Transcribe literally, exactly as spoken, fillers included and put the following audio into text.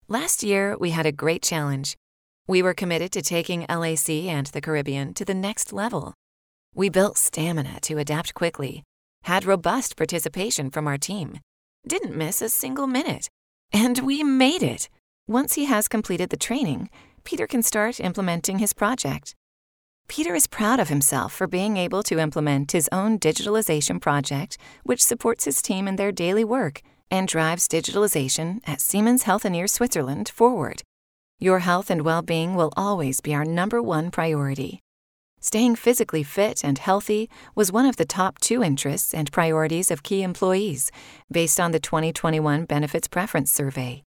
Last year, we had a great challenge. We were committed to taking L A C and the Caribbean to the next level. We built stamina to adapt quickly, had robust participation from our team, didn't miss a single minute, and we made it. Once he has completed the training, Peter can start implementing his project. Peter is proud of himself for being able to implement his own digitalization project, which supports his team in their daily work and drives digitalization at Siemens Healthineers Switzerland forward. Your health and well-being will always be our number one priority. Staying physically fit and healthy was one of the top two interests and priorities of key employees, based on the twenty twenty-one Benefits Preference Survey.